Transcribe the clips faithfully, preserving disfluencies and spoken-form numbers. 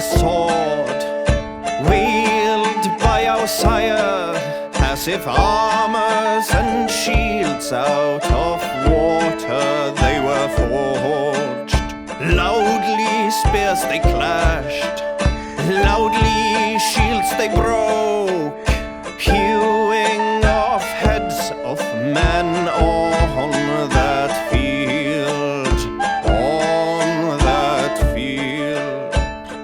sword, wielded by our sire, as if armors and shields out of water they were forged. Loudly spears they clashed, loudly shields they broke, hewing off heads of men on that field, on that field.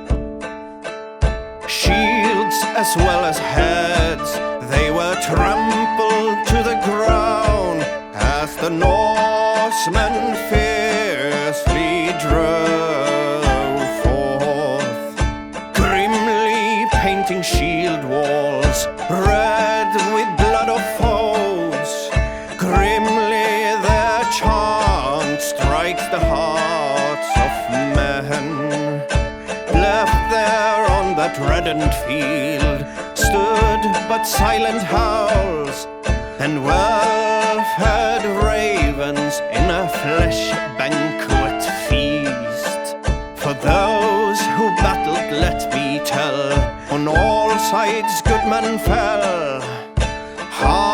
Shields as well as heads, they were trampled to the ground as the Norsemen fiercely drove forth, grimly painting shield walls red with blood of foes. Grimly their chant strikes the hearts of men. Left there on that reddened field stood but silent howls and well-fed ravens in a flesh banquet feast. For those who battled, let me tell, on all sides good men fell.